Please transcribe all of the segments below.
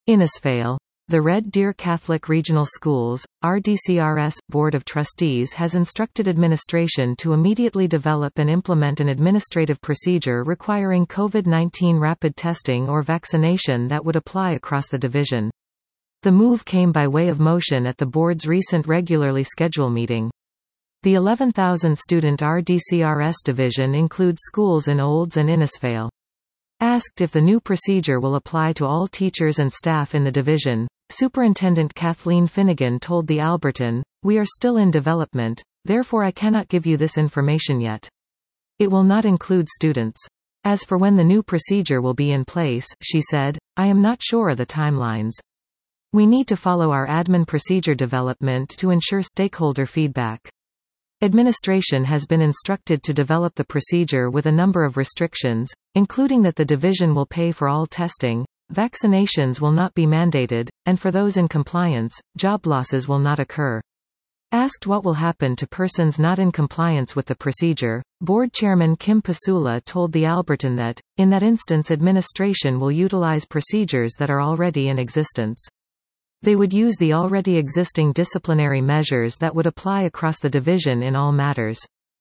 Innisfail. The Red Deer Catholic Regional Schools, RDCRS, Board of Trustees has instructed administration to immediately develop and implement an administrative procedure requiring COVID-19 rapid testing or vaccination that would apply across the division. The move came by way of motion at the board's recent regularly scheduled meeting. The 11,000-student RDCRS division includes schools in Olds and Innisfail. Asked if the new procedure will apply to all teachers and staff in the division, Superintendent Kathleen Finnegan told the Albertan, "We are still in development, therefore I cannot give you this information yet. It will not include students. As for when the new procedure will be in place," she said, "I am not sure of the timelines. We need to follow our admin procedure development to ensure stakeholder feedback. Administration has been instructed to develop the procedure with a number of restrictions, including that the division will pay for all testing, vaccinations will not be mandated, and for those in compliance, job losses will not occur." Asked what will happen to persons not in compliance with the procedure, Board Chairman Kim Pasula told the Albertan that, in that instance administration will utilize procedures that are already in existence. They would use the already existing disciplinary measures that would apply across the division in all matters.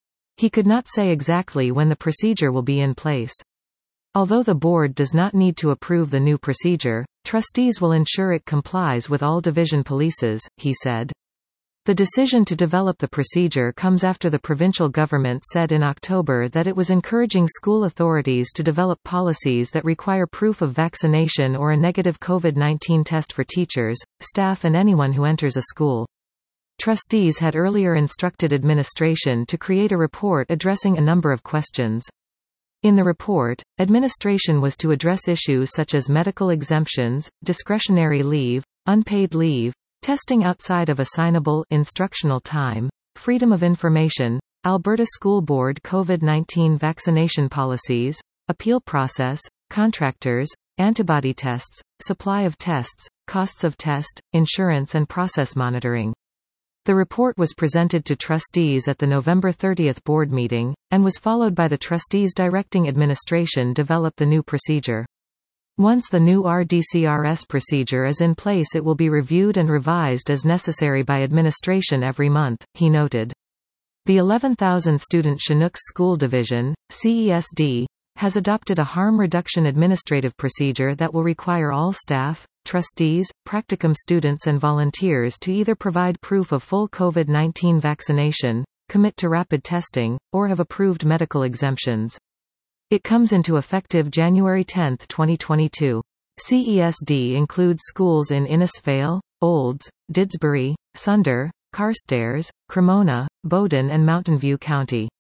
He could not say exactly when the procedure will be in place. Although the board does not need to approve the new procedure, trustees will ensure it complies with all division policies, he said. The decision to develop the procedure comes after the provincial government said in October that it was encouraging school authorities to develop policies that require proof of vaccination or a negative COVID-19 test for teachers, staff and anyone who enters a school. Trustees had earlier instructed administration to create a report addressing a number of questions. In the report, administration was to address issues such as medical exemptions, discretionary leave, unpaid leave, testing outside of assignable instructional time, freedom of information, Alberta School Board COVID-19 vaccination policies, appeal process, contractors, antibody tests, supply of tests, costs of test, insurance and process monitoring. The report was presented to trustees at the November 30 board meeting, and was followed by the trustees directing administration develop the new procedure. Once the new RDCRS procedure is in place, it will be reviewed and revised as necessary by administration every month, he noted. The 11,000-student Chinooks School Division, CESD, has adopted a harm reduction administrative procedure that will require all staff, trustees, practicum students and volunteers to either provide proof of full COVID-19 vaccination, commit to rapid testing, or have approved medical exemptions. It comes into effective January 10, 2022. CESD includes schools in Innisfail, Olds, Didsbury, Sunder, Carstairs, Cremona, Bowden and Mountain View County.